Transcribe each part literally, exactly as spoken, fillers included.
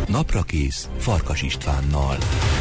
Naprakész Farkas Istvánnal.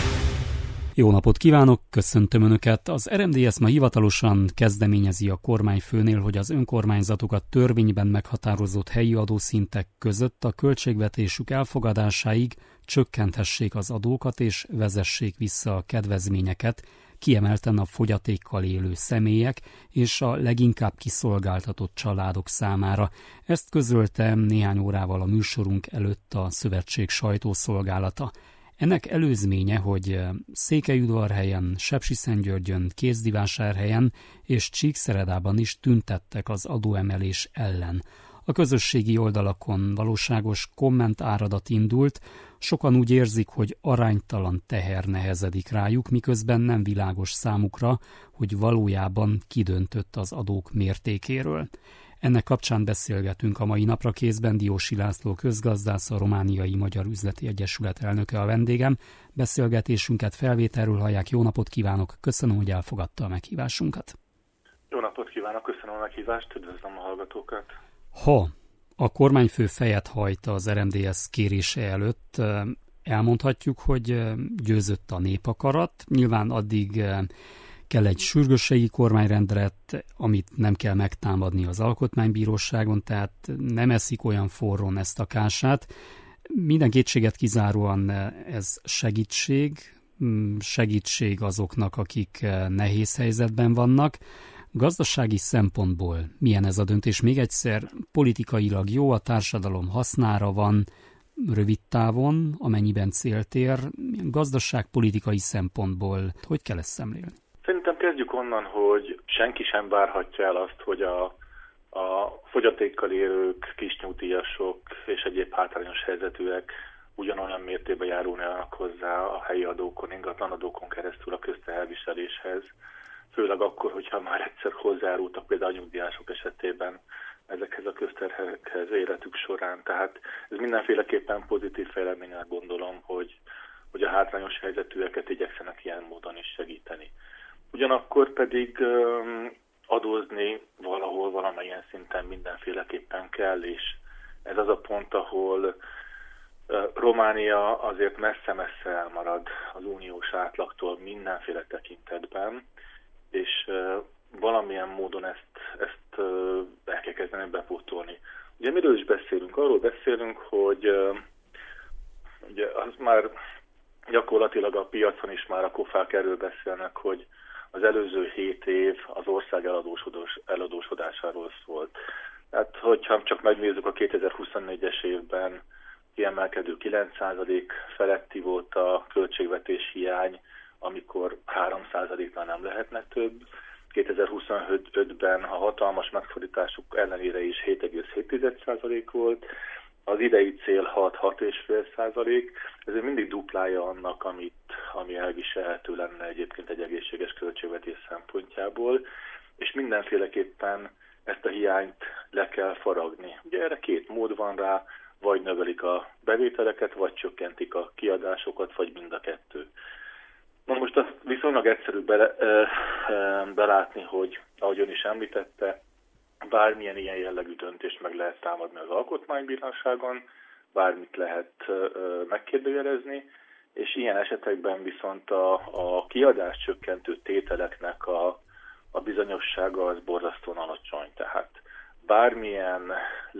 Jó napot kívánok, köszöntöm Önöket! Az er em dé es ma hivatalosan kezdeményezi a kormányfőnél, hogy az önkormányzatokat törvényben meghatározott helyi adószintek között a költségvetésük elfogadásáig csökkenthessék az adókat és vezessék vissza a kedvezményeket, kiemelten a fogyatékkal élő személyek és a leginkább kiszolgáltatott családok számára. Ezt közölte néhány órával a műsorunk előtt a szövetség sajtószolgálata. Ennek előzménye, hogy Székelyudvarhelyen, Sepsiszentgyörgyön, Kézdivásárhelyen és Csíkszeredában is tüntettek az adóemelés ellen. A közösségi oldalakon valóságos kommentáradat indult, sokan úgy érzik, hogy aránytalan teher nehezedik rájuk, miközben nem világos számukra, hogy valójában kidöntött az adók mértékéről. Ennek kapcsán beszélgetünk a mai Naprakészben. Diósi László közgazdász, a Romániai Magyar Üzleti Egyesület elnöke a vendégem. Beszélgetésünket felvételről hallják. Jó napot kívánok, köszönöm, hogy elfogadta a meghívásunkat. Jó napot kívánok, köszönöm a meghívást, üdvözlöm a hallgatókat. Ha a kormányfő fejet hajt az er em dé es kérése előtt, elmondhatjuk, hogy győzött a népakarat. Nyilván addig kell egy sürgősségi kormányrendelet, amit nem kell megtámadni az alkotmánybíróságon, tehát nem eszik olyan forrón ezt a kását. Minden kétséget kizáróan ez segítség, segítség azoknak, akik nehéz helyzetben vannak. Gazdasági szempontból milyen ez a döntés? Még egyszer, politikailag jó, a társadalom hasznára van, rövid távon, amennyiben célt ér. Gazdaságpolitikai szempontból hogy kell ezt szemlélni? Szerintem kezdjük onnan, hogy senki sem várhatja el azt, hogy a, a fogyatékkal élők, kisnyugdíjasok és egyéb hátrányos helyzetűek ugyanolyan mértékben járulnának hozzá a helyi adókon, ingatlanadókon keresztül a közteherviseléshez. Főleg akkor, hogyha már egyszer hozzájárultak például a nyugdíjasok esetében ezekhez a közterhekhez életük során. Tehát ez mindenféleképpen pozitív fejleménynek gondolom, hogy, hogy a hátrányos helyzetűeket igyekszenek ilyen módon is segíteni. Ugyanakkor pedig um, adózni valahol, valamilyen szinten mindenféleképpen kell, és ez az a pont, ahol uh, Románia azért messze-messze elmarad az uniós átlagtól mindenféle tekintetben, és uh, valamilyen módon ezt, ezt uh, el kell kezdeni bepótolni. Ugye miről is beszélünk? Arról beszélünk, hogy uh, ugye az már gyakorlatilag a piacon is már a kofák erről beszélnek, hogy az előző hét év az ország eladósodás, eladósodásáról szólt. Tehát, hogyha csak megnézzük a kétezer-huszonnégyes évben kiemelkedő kilenc százalék feletti volt a költségvetés hiány, amikor három százaléknál nem lehetne több. kétezer-huszonötben a hatalmas megszorítások ellenére is hét egész hét százalék volt. Az idei cél hat-hat egész öt százalék, ezért mindig duplája annak, amit, ami elviselhető lenne egyébként egy egészséges költségvetés szempontjából, és mindenféleképpen ezt a hiányt le kell faragni. Ugye erre két mód van rá, vagy növelik a bevételeket, vagy csökkentik a kiadásokat, vagy mind a kettő. Na most azt viszonylag egyszerű bele, e, e, belátni, hogy ahogy ön is említette, bármilyen ilyen jellegű döntést meg lehet támadni az alkotmánybíróságon, bármit lehet ö, megkérdőjelezni, és ilyen esetekben viszont a, a kiadás csökkentő tételeknek a, a bizonyossága az borzasztóan alacsony. Tehát bármilyen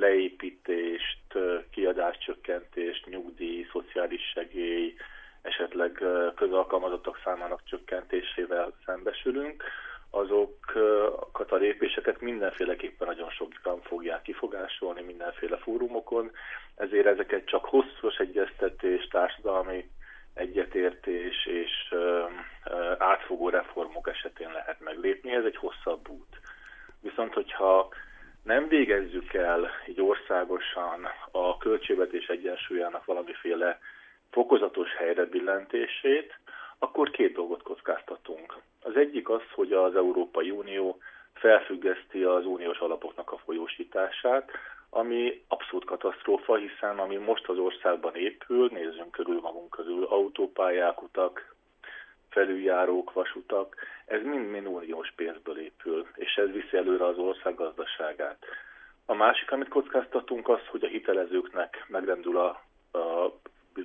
leépítést, kiadáscsökkentést, nyugdíj, szociális segély, esetleg közalkalmazottak számának csökkentésével szembesülünk, azokat a lépéseket mindenféleképpen nagyon sokan fogják kifogásolni mindenféle fórumokon, ezért ezeket csak hosszos egyeztetés, társadalmi egyetértés és ö, ö, átfogó reformok esetén lehet meglépni, ez egy hosszabb út. Viszont, hogyha nem végezzük el így országosan a költségvetés egyensúlyának valamiféle fokozatos helyre billentését, akkor két dolgot kockáztatunk. Az egyik az, hogy az Európai Unió felfüggeszti az uniós alapoknak a folyósítását, ami abszolút katasztrófa, hiszen ami most az országban épül, nézzünk körül magunk közül, autópályák, utak, felüljárók, vasutak, ez mind-mind uniós pénzből épül, és ez viszi előre az ország gazdaságát. A másik, amit kockáztatunk, az, hogy a hitelezőknek megrendül a, a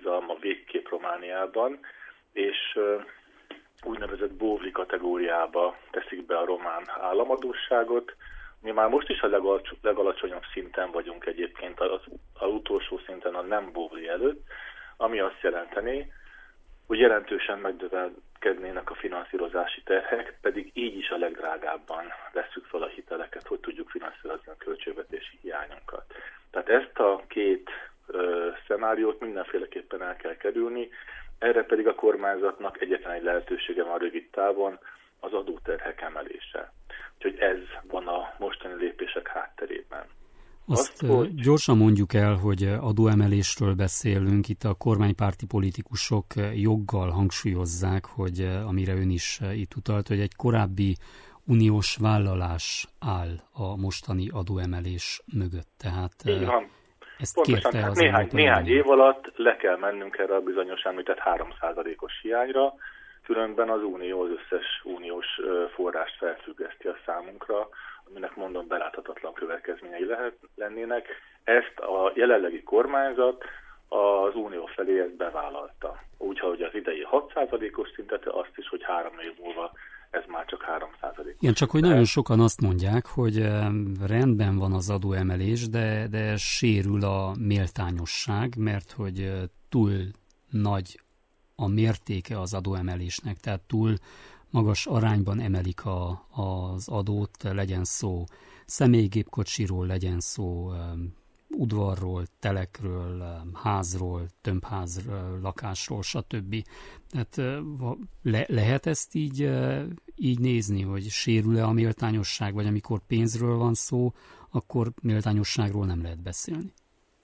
bizalma végképp Romániában, és úgynevezett bóvli kategóriába teszik be a román államadósságot. Mi már most is a legalacs- legalacsonyabb szinten vagyunk egyébként, az, az utolsó szinten a nem bóvli előtt, ami azt jelenteni, hogy jelentősen megnövekednének a finanszírozási terhek, pedig így is a legdrágábban vesszük fel a hiteleket, hogy tudjuk finanszírozni a költségvetési hiányunkat. Tehát ezt a két ö, szenáriót mindenféleképpen el kell kerülni, erre pedig a kormányzatnak egyetlen egy lehetősége van rövid távon, az adóterhek emelése. Úgyhogy ez van a mostani lépések hátterében. Azt, Azt hogy... gyorsan mondjuk el, hogy adóemelésről beszélünk, itt a kormánypárti politikusok joggal hangsúlyozzák, hogy amire ön is itt utalt, hogy egy korábbi uniós vállalás áll a mostani adóemelés mögött. Tehát így van. Ezt pontosan, kérte az néhány, néhány év alatt le kell mennünk erre a bizonyos említett három százalékos hiányra, különben az unió az összes uniós forrást felfüggeszti a számunkra, aminek mondom beláthatatlan következményei lehet lennének. Ezt a jelenlegi kormányzat az unió felé ezt bevállalta. Úgyhogy az idei hat százalékos szintet, azt is, hogy három év múlva ez már csak három százalék. Igen, csak hogy nagyon sokan azt mondják, hogy rendben van az adóemelés, de, de sérül a méltányosság, mert hogy túl nagy a mértéke az adóemelésnek, tehát túl magas arányban emelik a, az adót, legyen szó személygépkocsiról, legyen szó udvarról, telekről, házról, tömbházról, lakásról, stb. Tehát le, lehet ezt így, így nézni, hogy sérül-e a méltányosság, vagy amikor pénzről van szó, akkor méltányosságról nem lehet beszélni?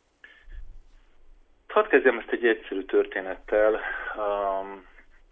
Hadd kezdjem ezt egy egyszerű történettel. Um,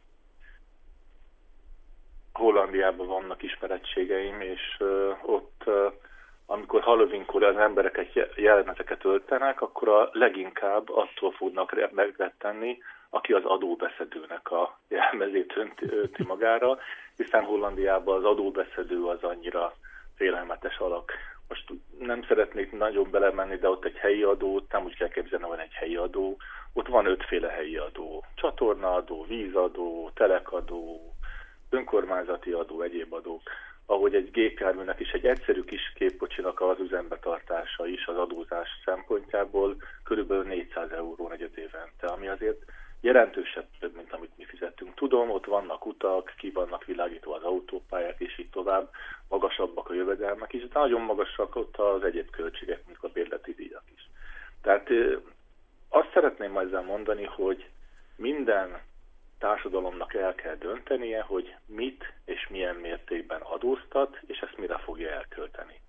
Hollandiában vannak ismerettségeim, és uh, ott uh, amikor Halloweenkor az embereket jeleneteket öltenek, akkor a leginkább attól fognak megrettenni, aki az adóbeszedőnek a jelmezét önti magára, hiszen Hollandiában az adóbeszedő az annyira félelmetes alak. Most nem szeretnék nagyon belemenni, de ott egy helyi adó, nem úgy kell képzelni, van egy helyi adó, ott van ötféle helyi adó, csatornaadó, vízadó, telekadó, önkormányzati adó, egyéb adók. Ahogy egy gépjárműnek is, egy egyszerű kis gépkocsinak az üzembe tartása is az adózás szempontjából körülbelül négyszáz euró negyed évente, ami azért jelentősebb, mint amit mi fizettünk. Tudom, ott vannak utak, ki vannak világítva az autópályák, és így tovább, magasabbak a jövedelmek is, de nagyon magasak ott az egyéb költségek, mint a bérleti díjak is. Tehát azt szeretném ezzel mondani, hogy minden társadalomnak el kell döntenie, hogy mit és milyen mértékben adóztat, és ezt mire fogja elkölteni.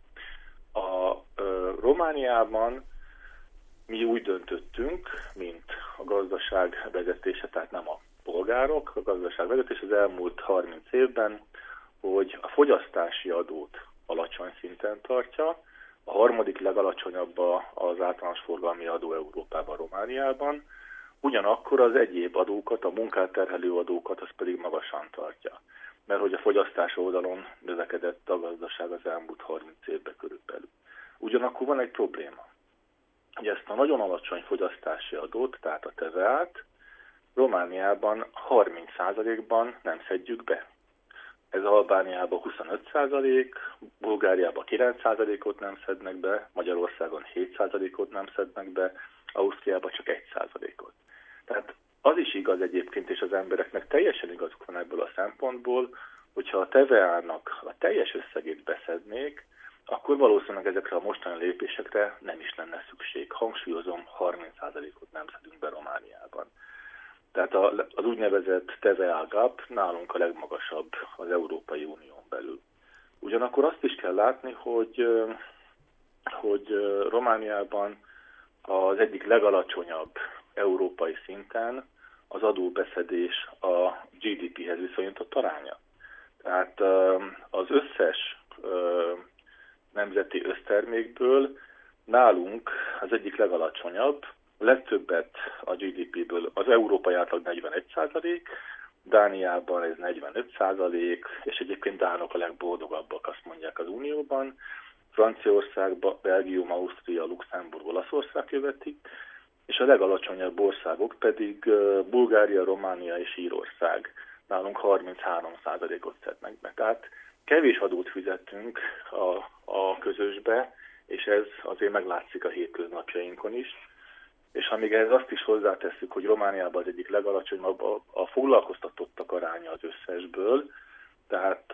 A ö, Romániában mi úgy döntöttünk, mint a gazdaság vezetése, tehát nem a polgárok, a gazdaság vezetés az elmúlt harminc évben, hogy a fogyasztási adót alacsony szinten tartja, a harmadik legalacsonyabb az általános forgalmi adó Európában, Romániában, ugyanakkor az egyéb adókat, a munkát terhelő adókat, az pedig magasan tartja. Mert hogy a fogyasztás oldalon növekedett a gazdaság az elmúlt harminc évben körülbelül. Ugyanakkor van egy probléma. Hogy ezt a nagyon alacsony fogyasztási adót, tehát a teveát, Romániában harminc százalékban nem szedjük be. Ez Albániában huszonöt százalék, Bulgáriában kilenc százalékot nem szednek be, Magyarországon hét százalékot nem szednek be, Ausztriában csak egy százalékot. Tehát az is igaz egyébként, és az embereknek teljesen igazuk van ebből a szempontból, hogyha a teveának a teljes összegét beszednék, akkor valószínűleg ezekre a mostani lépésekre nem is lenne szükség. Hangsúlyozom, harminc százalékot nem szedünk be Romániában. Tehát az úgynevezett teveá gap nálunk a legmagasabb az Európai Unión belül. Ugyanakkor azt is kell látni, hogy, hogy Romániában az egyik legalacsonyabb európai szinten az adóbeszedés a gé dé péhez viszonyított aránya. Tehát az összes nemzeti össztermékből nálunk az egyik legalacsonyabb, a legtöbbet a gé dé péből az európai átlag negyvenegy százalék, Dániában ez negyvenöt százalék, és egyébként dánok a legboldogabbak, azt mondják az Unióban. Franciaország, Belgium, Ausztria, Luxemburg, Olaszország követik. és a legalacsonyabb országok pedig Bulgária, Románia és Írország. Nálunk harminchárom százalékot szednek be. Tehát kevés adót fizetünk a, a közösbe, és ez azért meglátszik a hétköznapjainkon is. És ha még ehhez azt is hozzátesszük, hogy Romániában az egyik legalacsonyabb a, a foglalkoztatottak aránya az összesből, tehát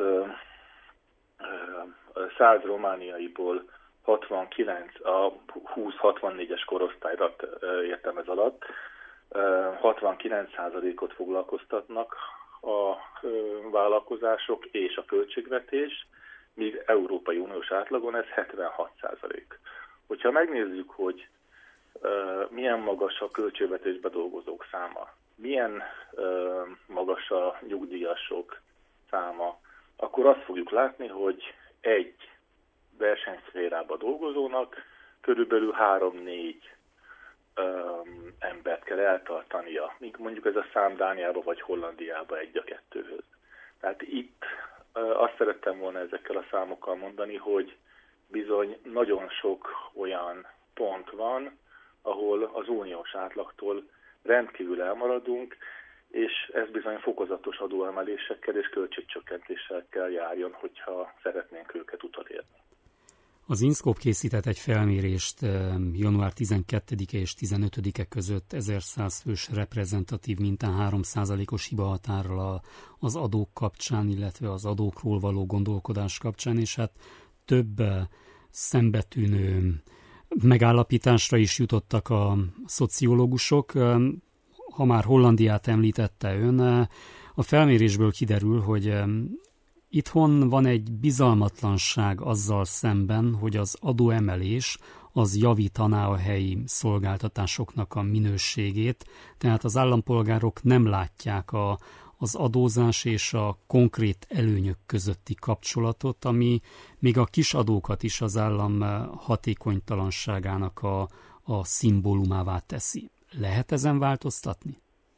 száz romániaiból hatvankilenc, a húsz hatvannégyes korosztályra értem ez alatt, hatvankilenc százalékot foglalkoztatnak a vállalkozások és a költségvetés, míg Európai Uniós átlagon ez hetvenhat százalék. Hogyha megnézzük, hogy milyen magas a költségvetésbe dolgozók száma, milyen magas a nyugdíjasok száma, akkor azt fogjuk látni, hogy egy versenyszférában dolgozónak körülbelül három-négy um, embert kell eltartania, míg mondjuk ez a szám Dániába vagy Hollandiába egy a kettőhöz. Tehát itt uh, azt szerettem volna ezekkel a számokkal mondani, hogy bizony nagyon sok olyan pont van, ahol az uniós átlagtól rendkívül elmaradunk, és ez bizony fokozatos adóemelésekkel és költségcsökkentéssel kell járjon, hogyha szeretnénk őket utolérni. Az INSZKOP készített egy felmérést január tizenkettedike és tizenötödike között ezerszáz fős reprezentatív mintán három százalékos hibahatárral az adók kapcsán, illetve az adókról való gondolkodás kapcsán, és hát több szembetűnő megállapításra is jutottak a szociológusok. Ha már Hollandiát említette ön, a felmérésből kiderül, hogy itthon van egy bizalmatlanság azzal szemben, hogy az adóemelés az javítaná a helyi szolgáltatásoknak a minőségét, tehát az állampolgárok nem látják a, az adózás és a konkrét előnyök közötti kapcsolatot, ami még a kis adókat is az állam hatékonytalanságának a, a szimbólumává teszi. Lehet ezen változtatni?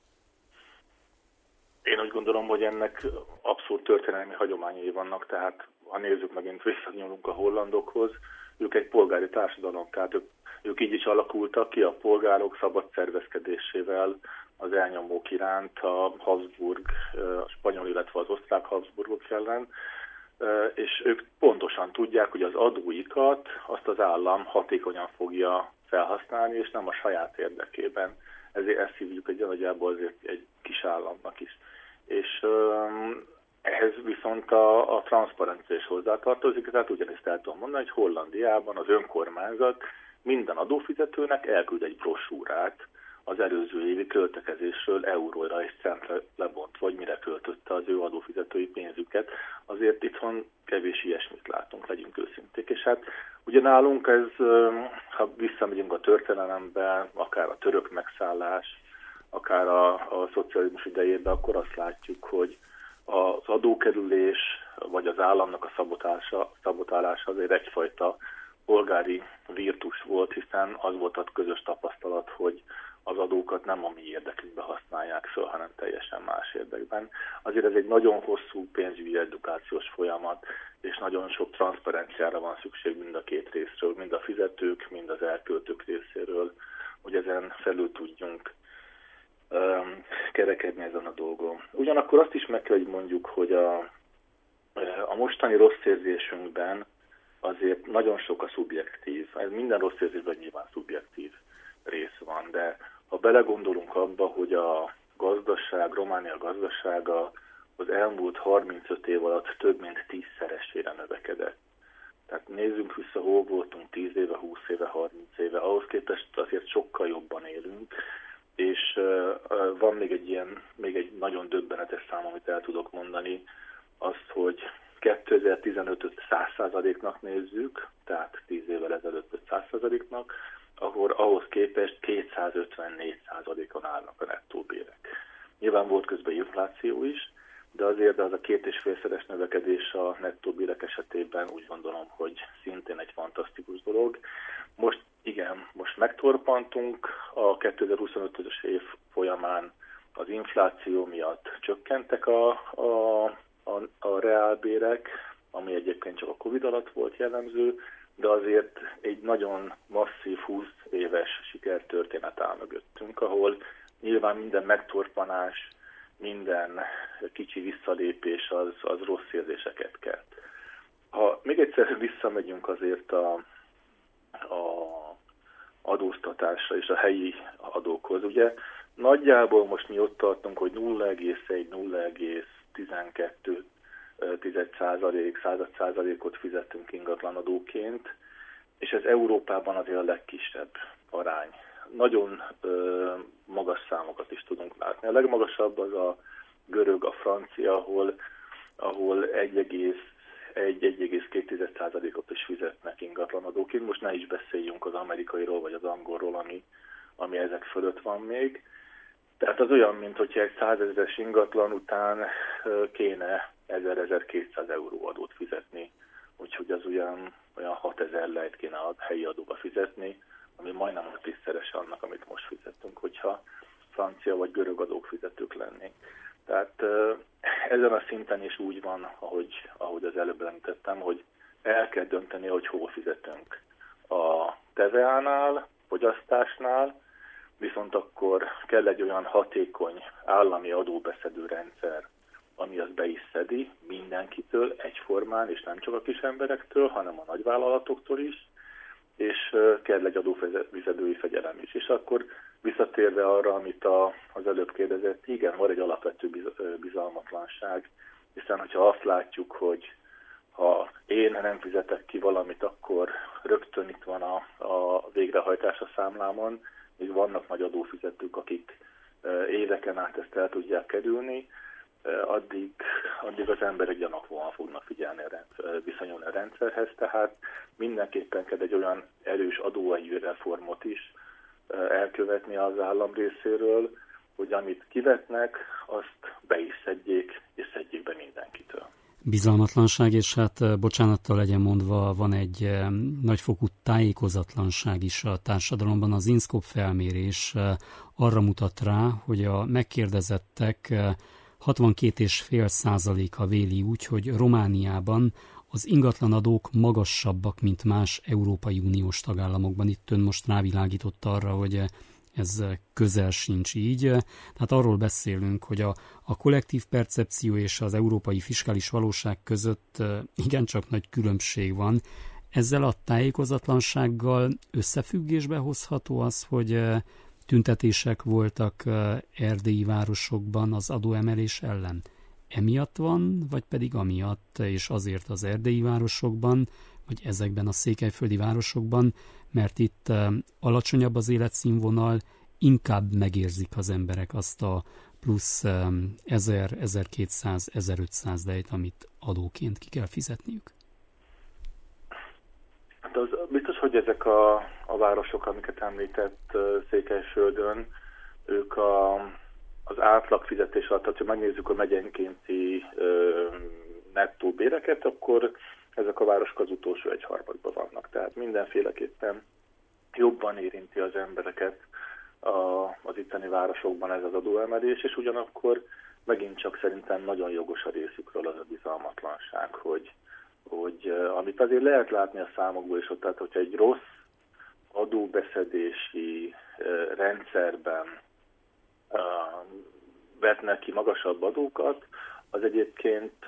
Én úgy gondolom, hogy ennek abszolút történelmi hagyományai vannak, tehát ha nézzük, megint visszanyúlunk a hollandokhoz, ők egy polgári társadalom, tehát ők, ők így is alakultak ki, a polgárok szabad szervezkedésével az elnyomók iránt, a Habsburg, a spanyol, illetve az osztrák Habsburgok ellen, és ők pontosan tudják, hogy az adóikat azt az állam hatékonyan fogja felhasználni, és nem a saját érdekében. Ezért ezt hívjuk egy nagyjából azért egy kis államnak is. És um, ehhez viszont a, a transzparencia is hozzátartozik, tehát ugyanezt el tudom mondani, hogy Hollandiában az önkormányzat minden adófizetőnek elküld egy brosúrát az előző évi költekezésről euróra és centre lebont, vagy mire költötte az ő adófizetői pénzüket. Azért itthon kevés ilyesmit látunk, legyünk őszinték. És hát ugye nálunk ez, ha visszamegyünk a történelembe, akár a török megszállás, akár a, a szocializmus idejében, akkor azt látjuk, hogy az adókerülés, vagy az államnak a szabotása, szabotálása azért egyfajta polgári virtus volt, hiszen az volt a közös tapasztalat, hogy az adókat nem a mi érdekünkbe használják föl, hanem teljesen más érdekben. Azért ez egy nagyon hosszú pénzügyi edukációs folyamat, és nagyon sok transzparenciára van szükség mind a két részről, mind a fizetők, mind az elköltők részéről, hogy ezen felül tudjunk um, kerekedni ezen a dolgon. Ugyanakkor azt is meg kell, hogy mondjuk, hogy a, a mostani rossz érzésünkben azért nagyon sok a szubjektív. Ez minden rossz érzésben nyilván szubjektív rész van, de ha belegondolunk abba, hogy a gazdaság, Románia gazdasága az elmúlt harmincöt év alatt több mint tízszeresére növekedett. Tehát nézzünk vissza, hol voltunk tíz éve, húsz éve, harminc éve, ahhoz képest azért sokkal jobban élünk, és uh, van még egy ilyen, még egy nagyon döbbenetes szám, amit el tudok mondani, azt, hogy kétezer-tizenötöt száz százaléknak nézzük, tehát tíz évvel ezelőtt száz százaléknak, ahol ahhoz képest kétszázötvennégy százalékon állnak a nettóbérek. Nyilván volt közben infláció is, de azért az a két és félszeres növekedés a nettóbérek esetében úgy gondolom, hogy szintén egy fantasztikus dolog. Most igen, most megtorpantunk, a kétezer-huszonötös év folyamán az infláció miatt csökkentek a, a, a, a reálbérek, ami egyébként csak a Covid alatt volt jellemző, de azért egy nagyon masszív húsz éves sikertörténet áll mögöttünk, ahol nyilván minden megtorpanás, minden kicsi visszalépés az, az rossz érzéseket kelt. Ha még egyszer visszamegyünk azért a, a adóztatásra és a helyi adókhoz, ugye nagyjából most mi ott tartunk, hogy nulla egész egy - nulla egész tizenkettő százalék, század százalékot fizetünk ingatlanadóként, és ez Európában azért a legkisebb arány. Nagyon ö, magas számokat is tudunk látni. A legmagasabb az a görög, a francia, ahol, ahol egy egész egy - egy egész két százalékot is fizetnek ingatlanadóként. Most ne is beszéljünk az amerikairól vagy az angolról, ami, ami ezek fölött van még. Tehát az olyan, mint hogyha egy százezeres ingatlan után kéne ezer-ezerkétszáz euró adót fizetni, úgyhogy az olyan, olyan hatezer lejt kéne a helyi adóba fizetni, ami majdnem a tízszerese annak, amit most fizetünk, hogyha francia vagy görög adók fizetők lennénk. Tehát ezen a szinten is úgy van, ahogy, ahogy az előbb említettem, hogy el kell dönteni, hogy hol fizetünk. A teveánál, fogyasztásnál, viszont akkor kell egy olyan hatékony állami adóbeszedő rendszer, ami azt be is szedi mindenkitől egyformán, és nem csak a kis emberektől, hanem a nagyvállalatoktól is, és kell egy adófizetői fegyelem is. És akkor visszatérve arra, amit a, az előbb kérdezett, igen, van egy alapvető bizalmatlanság, hiszen hogyha azt látjuk, hogy ha én nem fizetek ki valamit, akkor rögtön itt van a, a végrehajtás a számlámon, még vannak nagy adófizetők, akik éveken át ezt el tudják kerülni, addig, addig az emberek gyanakvóan fognak figyelni a rendszer, viszonyulni a rendszerhez, tehát mindenképpen kell egy olyan erős adóügyi reformot is elkövetni az állam részéről, hogy amit kivetnek, azt be is szedjék, és szedjék be mindenkitől. Bizalmatlanság, és hát bocsánattal legyen mondva, van egy nagyfokú tájékozatlanság is a társadalomban. Az INSZKOP felmérés arra mutat rá, hogy a megkérdezettek hatvankét egész öt százaléka véli úgy, hogy Romániában az ingatlanadók magasabbak, mint más Európai Uniós tagállamokban. Itt ön most rávilágított arra, hogy ez közel sincs így. Tehát arról beszélünk, hogy a, a kollektív percepció és az európai fiskális valóság között igencsak nagy különbség van. Ezzel a tájékozatlansággal összefüggésbe hozható az, hogy tüntetések voltak erdélyi városokban az adóemelés ellen. Emiatt van, vagy pedig amiatt, és azért az erdélyi városokban, vagy ezekben a székelyföldi városokban, mert itt alacsonyabb az életszínvonal, inkább megérzik az emberek azt a plusz ezer, ezerkétszáz, ezerötszáz lejt, amit adóként ki kell fizetniük. Hát az biztos, hogy ezek a, a városok, amiket említett Székelyföldön, ők a, az átlag fizetés alatt, ha megnézzük a megyenkénti nettó béreket, akkor ezek a városok az utolsó egyharmadban vannak. Tehát mindenféleképpen jobban érinti az embereket a, az itteni városokban ez az adóemelés, és ugyanakkor megint csak szerintem nagyon jogos a részükről az a bizalmatlanság, hogy, hogy amit azért lehet látni a számokból is, tehát hogyha egy rossz adóbeszedési rendszerben vetnek ki magasabb adókat, az egyébként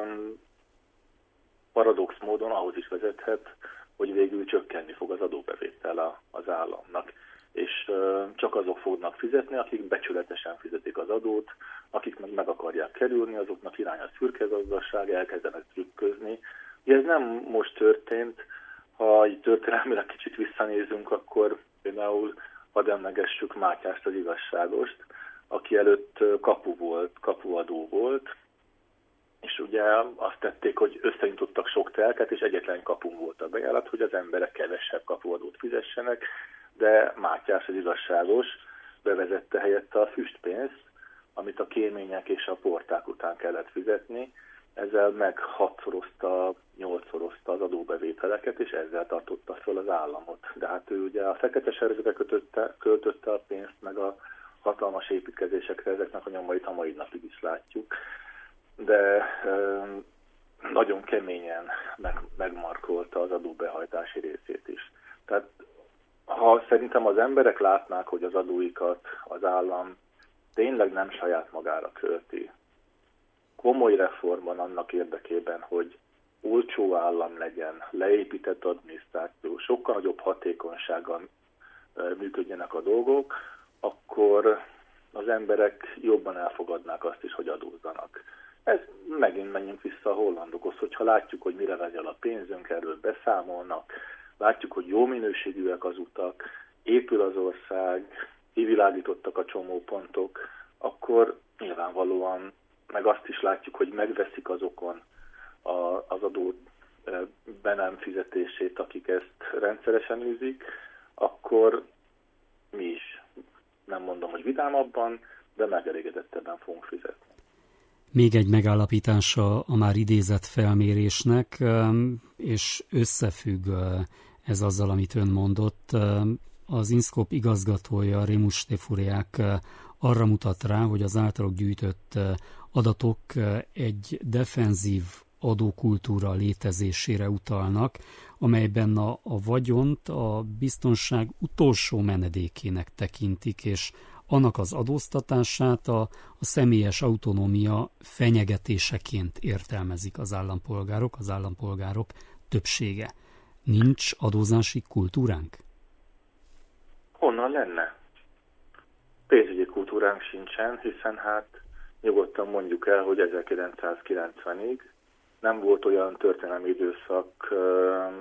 paradox módon ahhoz is vezethet, hogy végül csökkenni fog az adóbevétel az államnak. És csak azok fognak fizetni, akik becsületesen fizetik az adót, akik meg meg akarják kerülni, azoknak irány a szürke gazdaság, elkezdenek trükközni. Ugye ez nem most történt, ha egy történelmileg kicsit visszanézünk, akkor például hadd emlegessük Mátyást, az igazságost, aki előtt kapu volt, kapuadó volt, és ugye azt tették, hogy összeintottak sok telket, és egyetlen kapun volt a bejárat, hogy az emberek kevesebb kapuadót fizessenek, de Mátyás, az igazságos, bevezette helyette a füstpénzt, amit a kémények és a porták után kellett fizetni, ezzel meg hatszorozta, nyolcszorozta az adóbevételeket, és ezzel tartotta föl az államot. De hát ő ugye a fekete zsebbe kötötte, költötte a pénzt, meg a hatalmas építkezésekre, ezeknek a nyomait a mai napig is látjuk. De nagyon keményen meg, megmarkolta az adóbehajtási részét is. Tehát ha szerintem az emberek látnák, hogy az adóikat az állam tényleg nem saját magára költi, komoly reformban annak érdekében, hogy olcsó állam legyen, leépített adminisztráció, sokkal nagyobb hatékonysággal működjenek a dolgok, akkor az emberek jobban elfogadnák azt is, hogy adózzanak. Ez megint menjünk vissza a hollandokhoz, hogyha látjuk, hogy mire megy el a pénzünk, erről beszámolnak, látjuk, hogy jó minőségűek az utak, épül az ország, kivilágítottak a csomópontok, akkor nyilvánvalóan meg azt is látjuk, hogy megveszik azokon a, az adó be nem fizetését, akik ezt rendszeresen űzik, akkor mi is, nem mondom, hogy vidámabban, de megelégedettebben fogunk fizetni. Még egy megállapítása a már idézett felmérésnek, és összefügg ez azzal, amit ön mondott. Az INSZKOP igazgatója, Rémus Stefuriák arra mutat rá, hogy az általuk gyűjtött adatok egy defenzív adókultúra létezésére utalnak, amelyben a, a vagyont a biztonság utolsó menedékének tekintik, és annak az adóztatását a, a személyes autonómia fenyegetéseként értelmezik az állampolgárok, az állampolgárok többsége. Nincs adózási kultúránk? Honnan lenne? Pénzügyi kultúránk sincsen, hiszen hát nyugodtan mondjuk el, hogy ezerkilencszázkilencvenig nem volt olyan történelmi időszak uh,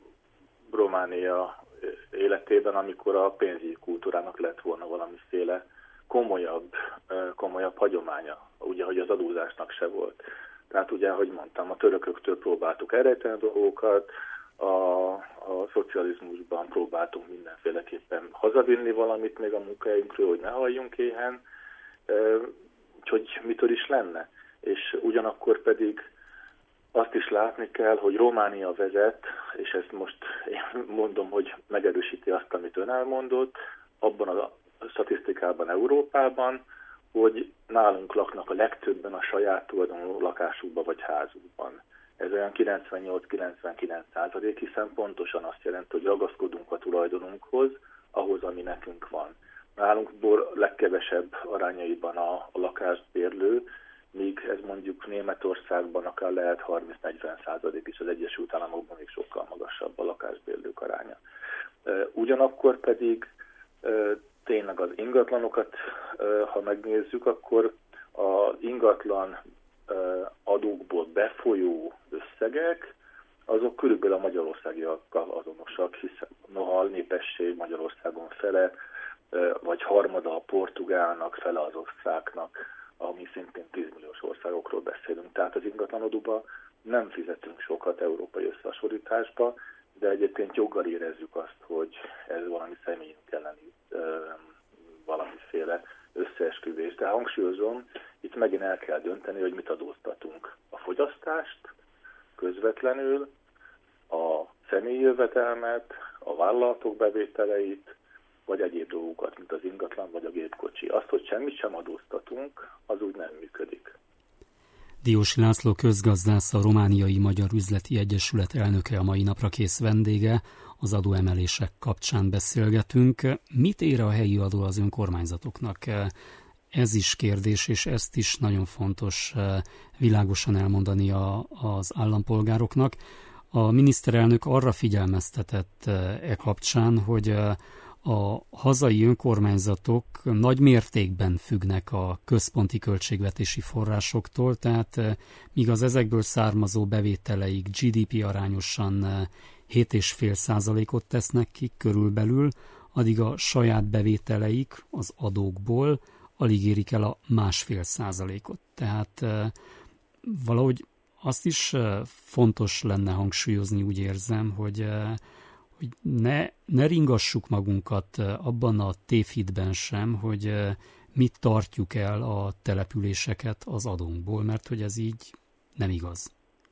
Románia életében, amikor a pénzügyi kultúrának lett volna valamiféle komolyabb, uh, komolyabb hagyománya, ugye, hogy az adózásnak se volt. Tehát ugye, ahogy mondtam, a törököktől próbáltuk elrejteni dolgokat, a, a szocializmusban próbáltunk mindenféleképpen hazavinni valamit még a munkahelyünkről, hogy ne halljunk éhen, uh, úgyhogy mitől is lenne. És ugyanakkor pedig azt is látni kell, hogy Románia vezet, és ezt most én mondom, hogy megerősíti azt, amit ön elmondott, abban a statisztikában Európában, hogy nálunk laknak a legtöbben a saját tulajdonú lakásukban vagy házukban. Ez olyan kilencvennyolc-kilencvenkilenc százalék, hiszen pontosan azt jelenti, hogy ragaszkodunk a tulajdonunkhoz, ahhoz, ami nekünk van. Nálunk legkevesebb arányaiban a, a lakásbérlő, míg ez mondjuk Németországban akár lehet harminc-negyven százalék is, az Egyesült Államokban még sokkal magasabb a lakásbérlők aránya. Ugyanakkor pedig tényleg az ingatlanokat, ha megnézzük, akkor az ingatlan adókból befolyó összegek, azok körülbelül a magyarországiakkal azonosak, hiszen noha a népesség Magyarországon fele, vagy harmada a portugálnak, fele az osztráknak, ami szintén tízmilliós országokról beszélünk. Tehát az ingatlanadóba nem fizetünk sokat európai összehasonlításba, de egyébként joggal érezzük azt, hogy ez valami személyünk elleni ö, valamiféle összeesküvés. De hangsúlyozom, itt megint el kell dönteni, hogy mit adóztatunk. A fogyasztást közvetlenül, a személyi jövedelmet, a vállalatok bevételeit, vagy egyéb dolgokat, mint az ingatlan, vagy a gépkocsi. Azt, hogy semmit sem adóztatunk, az úgy nem működik. Diósi László közgazdász, a Romániai Magyar Üzleti Egyesület elnöke, a mai napra kész vendége. Az adóemelések kapcsán beszélgetünk. Mit ér a helyi adó az önkormányzatoknak? Ez is kérdés, és ezt is nagyon fontos világosan elmondani a, az állampolgároknak. A miniszterelnök arra figyelmeztetett e kapcsán, hogy a hazai önkormányzatok nagy mértékben függnek a központi költségvetési forrásoktól, tehát míg az ezekből származó bevételeik gé dé pé arányosan hét egész öt százalékot tesznek ki körülbelül, addig a saját bevételeik az adókból alig érik el a másfél százalékot. Tehát valahogy azt is fontos lenne hangsúlyozni, úgy érzem, hogy hogy ne, ne ringassuk magunkat abban a tévhitben sem, hogy mit tartjuk el a településeket az adónkból, mert hogy ez így nem igaz.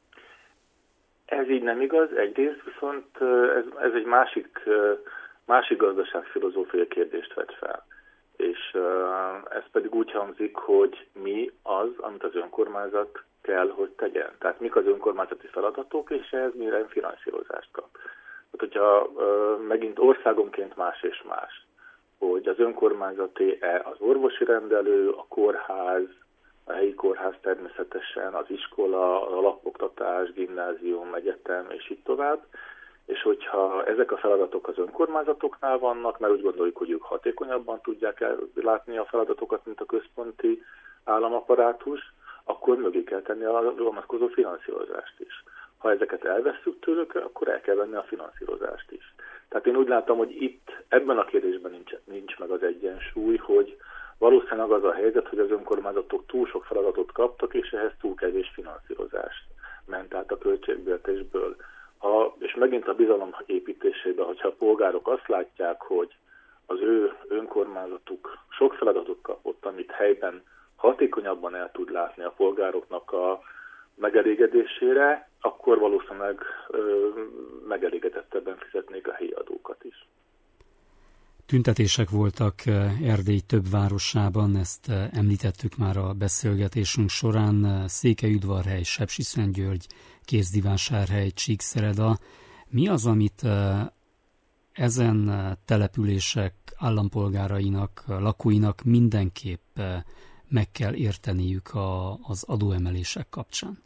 Ez így nem igaz, egyrészt, viszont ez, ez egy másik, másik gazdaságfilozófiai kérdést vet fel. És ez pedig úgy hangzik, hogy mi az, amit az önkormányzat kell, hogy tegyen. Tehát mik az önkormányzati feladatok, és ehhez milyen finanszírozást kap. Tehát, hogyha ö, megint országonként más és más, hogy az önkormányzati-e az orvosi rendelő, a kórház, a helyi kórház természetesen, az iskola, az alapoktatás, gimnázium, egyetem, és így tovább. És hogyha ezek a feladatok az önkormányzatoknál vannak, mert úgy gondoljuk, hogy ők hatékonyabban tudják látni a feladatokat, mint a központi államaparátus, akkor mögé kell tenni a vonatkozó finanszírozást is. Ha ezeket elvesszük tőlük, akkor el kell venni a finanszírozást is. Tehát én úgy látom, hogy itt ebben a kérdésben nincs, nincs meg az egyensúly, hogy valószínűleg az a helyzet, hogy az önkormányzatok túl sok feladatot kaptak, és ehhez túl kevés finanszírozást ment át a költségvetésből. Ha, és megint a bizalom építésében, hogyha a polgárok azt látják, hogy az ő önkormányzatuk sok feladatot kapott, amit helyben hatékonyabban el tud látni a polgároknak a megelégedésére, akkor valószínűleg ö, megelégedettebben fizetnék a helyi adókat is. Tüntetések voltak Erdély több városában, ezt említettük már a beszélgetésünk során, Székelyudvarhely, Sepsiszentgyörgy, Kézdivásárhely, Csíkszereda. Mi az, amit ezen települések állampolgárainak, lakóinak mindenképp meg kell érteniük a, az adóemelések kapcsán?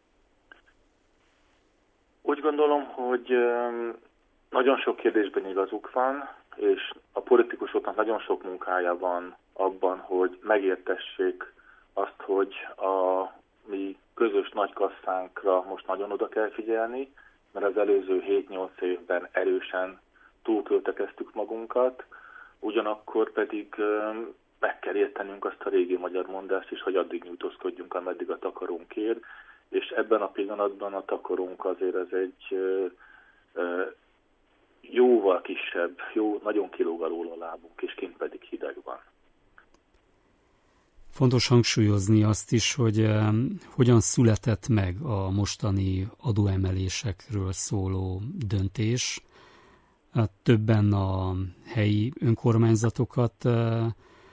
Úgy gondolom, hogy nagyon sok kérdésben igazuk van, és a politikusoknak nagyon sok munkája van abban, hogy megértessék azt, hogy a mi közös nagy kasszánkra most nagyon oda kell figyelni, mert az előző hét-nyolc évben erősen túlköltekeztük magunkat, ugyanakkor pedig meg kell értenünk azt a régi magyar mondást is, hogy addig nyújtózkodjunk, ameddig a takarónk ér, és ebben a pillanatban a takarónk azért ez egy ö, ö, jóval kisebb, jó, nagyon kilóg alól a lábunk, és kint pedig hideg van. Fontos hangsúlyozni azt is, hogy eh, hogyan született meg a mostani adóemelésekről szóló döntés. Hát többen a helyi önkormányzatokat eh,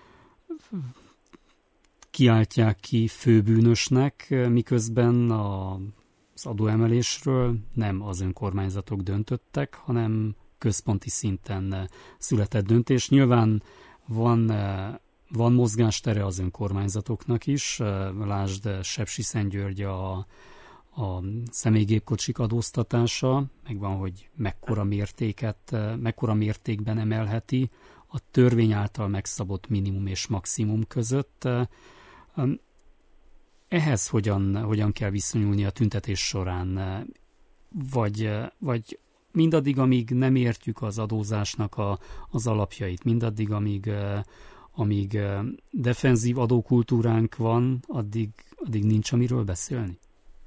kiáltják ki főbűnösnek, miközben az adóemelésről nem az önkormányzatok döntöttek, hanem központi szinten született döntés. Nyilván van, van mozgástere az önkormányzatoknak is, lásd Sepsiszentgyörgy a, a személygépkocsik adóztatása, megvan, hogy mekkora mértéket, mekkora mértékben emelheti a törvény által megszabott minimum és maximum között. Ehhez hogyan, hogyan kell viszonyulni a tüntetés során? Vagy, vagy mindaddig, amíg nem értjük az adózásnak a, az alapjait, mindaddig, amíg, amíg defenzív adókultúránk van, addig, addig nincs amiről beszélni?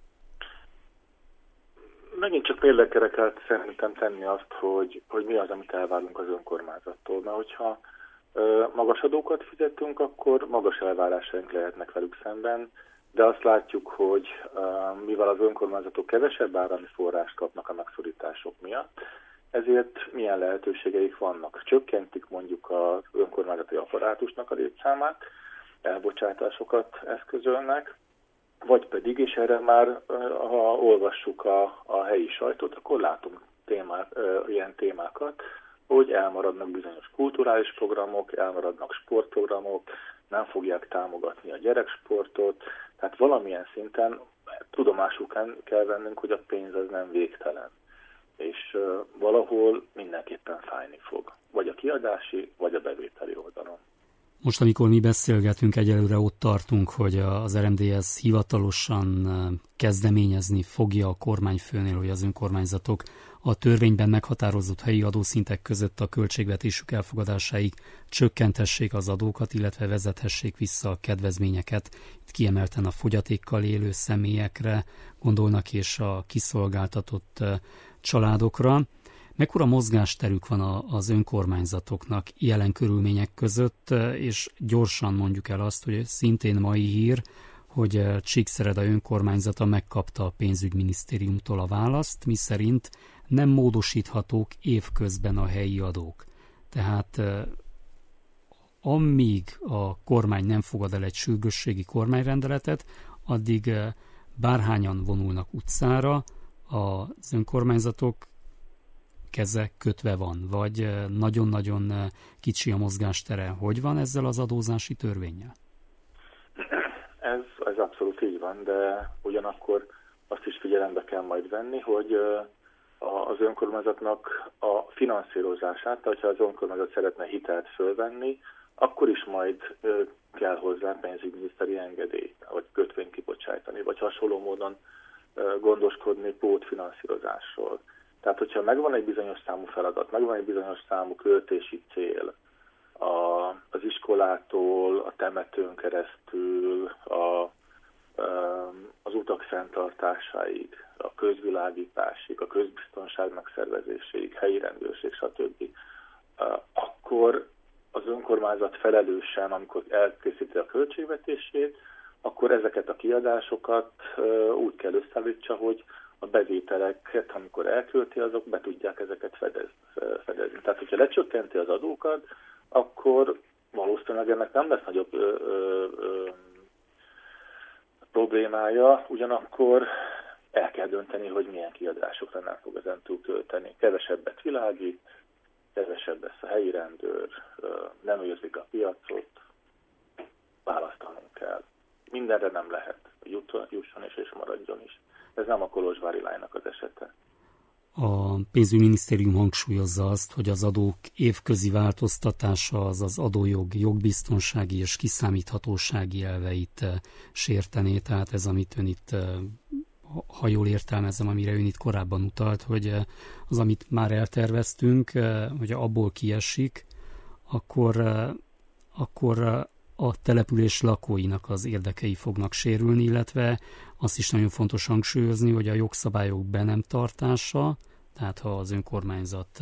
Megint csak mérlegre kell szerintem tenni azt, hogy, hogy mi az, amit elvárunk az önkormányzattól. Mert hogyha ö, magas adókat fizetünk, akkor magas elvárásaink lehetnek velük szemben, de azt látjuk, hogy ö, mivel az önkormányzatok kevesebb állami forrást kapnak a megszorítások miatt, ezért milyen lehetőségeik vannak. Csökkentik mondjuk az önkormányzati apparátusnak a létszámát, elbocsátásokat eszközölnek, vagy pedig, és erre már, ha olvassuk a, a helyi sajtót, akkor látunk témák, ilyen témákat, hogy elmaradnak bizonyos kulturális programok, elmaradnak sportprogramok, nem fogják támogatni a gyereksportot, tehát valamilyen szinten tudomásul kell vennünk, hogy a pénz az nem végtelen, és valahol mindenképpen fájni fog, vagy a kiadási, vagy a bevételi oldalon. Most, amikor mi beszélgetünk, egyelőre ott tartunk, hogy az er em dé es hivatalosan kezdeményezni fogja a kormányfőnél, hogy az önkormányzatok a törvényben meghatározott helyi adószintek között a költségvetésük elfogadásáig csökkenthessék az adókat, illetve vezethessék vissza a kedvezményeket. Itt kiemelten a fogyatékkal élő személyekre gondolnak, és a kiszolgáltatott családokra. Mekkora mozgásterük van az önkormányzatoknak jelen körülmények között, és gyorsan mondjuk el azt, hogy szintén mai hír, hogy Csíkszereda önkormányzata megkapta a pénzügyminisztériumtól a választ, miszerint nem módosíthatók évközben a helyi adók. Tehát amíg a kormány nem fogad el egy sürgősségi kormányrendeletet, addig bárhányan vonulnak utcára, az önkormányzatok keze kötve van, vagy nagyon-nagyon kicsi a mozgástere. Hogy van ezzel az adózási törvénnyel? Ez, ez abszolút így van, de ugyanakkor azt is figyelembe kell majd venni, hogy az önkormányzatnak a finanszírozását, tehát ha az önkormányzat szeretne hitelt fölvenni, akkor is majd kell hozzá pénzügyminiszteri engedély, vagy kötvényt kibocsájtani, vagy hasonló módon gondoskodni pótfinanszírozásról. Tehát, hogyha megvan egy bizonyos számú feladat, megvan egy bizonyos számú költési cél, a, az iskolától, a temetőn keresztül, a, az utak fenntartásáig, a közvilágításig, a közbiztonság megszervezéséig, helyi rendőrség, stb. Akkor az önkormányzat felelősen, amikor elkészíti a költségvetését, akkor ezeket a kiadásokat úgy kell összeállítsa, hogy a bevételeket, amikor elkölti, azok be tudják ezeket fedezni. Tehát, hogyha lecsökkenti az adókat, akkor valószínűleg ennek nem lesz nagyobb ö, ö, ö, problémája, ugyanakkor el kell dönteni, hogy milyen kiadásokra nem fog ezen túl költeni. Kevesebbet világít, kevesebb lesz a helyi rendőr, nem őrzik a piacot, választanunk kell. Mindenre nem lehet, jusson is és maradjon is. Ez nem a kolozsvári lánynak az esete. A pénzügyminisztérium hangsúlyozza azt, hogy az adók évközi változtatása az az adójog jogbiztonsági és kiszámíthatósági elveit sértené. Tehát ez, amit ön itt, ha jól értelmezem, amire ön itt korábban utalt, hogy az, amit már elterveztünk, hogy abból kiesik, akkor, akkor a település lakóinak az érdekei fognak sérülni, illetve azt is nagyon fontos hangsúlyozni, hogy a jogszabályok be nem tartása, tehát ha az önkormányzat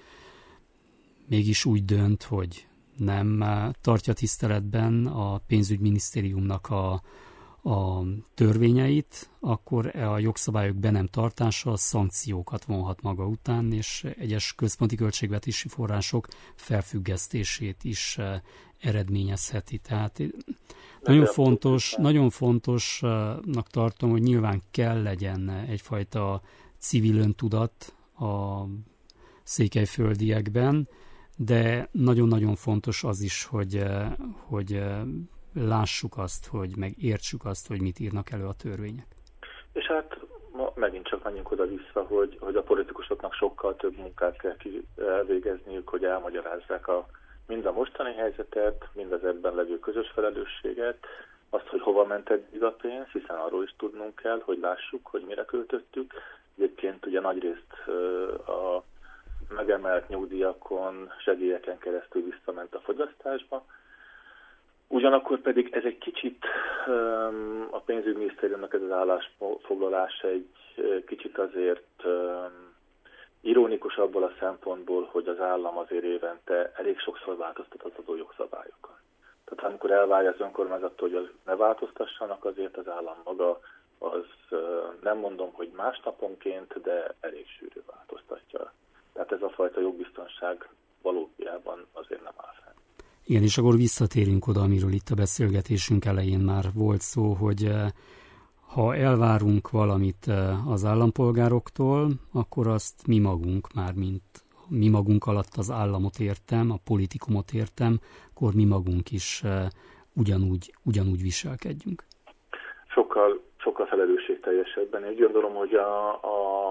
mégis úgy dönt, hogy nem tartja tiszteletben a pénzügyminisztériumnak a, a törvényeit, akkor a jogszabályok be nem tartása szankciókat vonhat maga után, és egyes központi költségvetési források felfüggesztését is eredményezheti. Tehát nagyon fontos, nagyon fontosnak tartom, hogy nyilván kell legyen egyfajta civil öntudat a székelyföldiekben, de nagyon-nagyon fontos az is, hogy, hogy lássuk azt, hogy megértsük azt, hogy mit írnak elő a törvények. És hát ma megint csak menjünk oda-vissza, hogy, hogy a politikusoknak sokkal több munkát kell elvégezniük, hogy elmagyarázzák a, mind a mostani helyzetet, mind az ebben levő közös felelősséget, azt, hogy hova ment eddig a pénz, hiszen arról is tudnunk kell, hogy lássuk, hogy mire költöttük. Egyébként ugye nagyrészt a megemelt nyugdíjakon, segélyeken keresztül visszament a fogyasztásba. Ugyanakkor pedig ez egy kicsit a pénzügyminisztériumnak ez az állásfoglalása egy kicsit azért ironikus abból a szempontból, hogy az állam azért évente elég sokszor változtat az adójogszabályokon. Tehát amikor elvárja az önkormányzattól, hogy az ne változtassanak, azért az állam maga az nem mondom, hogy másnaponként, de elég sűrű változtatja. Tehát ez a fajta jogbiztonság valójában azért nem áll fenn. Igen, és akkor visszatérünk oda, amiről itt a beszélgetésünk elején már volt szó, hogy ha elvárunk valamit az állampolgároktól, akkor azt mi magunk, már mint mi magunk alatt az államot értem, a politikumot értem, akkor mi magunk is ugyanúgy, ugyanúgy viselkedjünk. Sokkal, sokkal felelősségteljesebben. Én úgy gondolom, hogy a, a,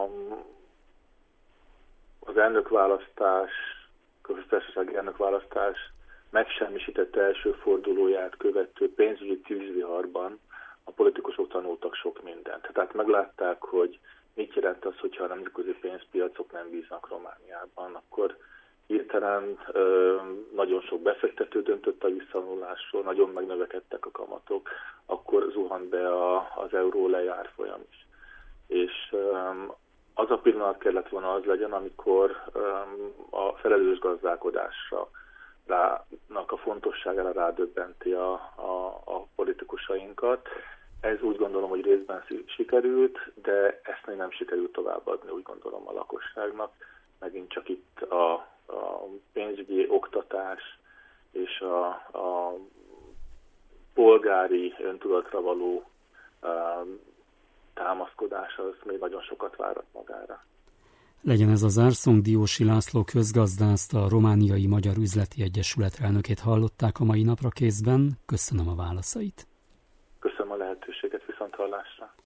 az elnökválasztás, köztársasági elnökválasztás megsemmisített első fordulóját követő pénzügyi tűzviharban a politikusok tanultak sok mindent. Tehát meglátták, hogy mit jelent az, hogyha a nemzetközi pénzpiacok nem bíznak Romániában, akkor hirtelen ö, nagyon sok befektető döntött a visszavonulásról, nagyon megnövekedtek a kamatok, akkor zuhant be a, az euró lejárfolyam is. És ö, az a pillanat kellett volna az legyen, amikor ö, a felelős gazdálkodásra rának a fontosságára rádöbbenti a, a, a politikusainkat. Ez úgy gondolom, hogy részben sikerült, de ezt még nem sikerült továbbadni, úgy gondolom, a lakosságnak. Megint csak itt a, a pénzügyi oktatás és a, a polgári öntudatra való um, támaszkodás az még nagyon sokat várat magára. Legyen ez a zárszónk, Diósi László közgazdászt, a Romániai Magyar Üzleti Egyesület elnökét hallották a mai Naprakészben. Köszönöm a válaszait. Köszönöm a lehetőséget, viszonthallásra.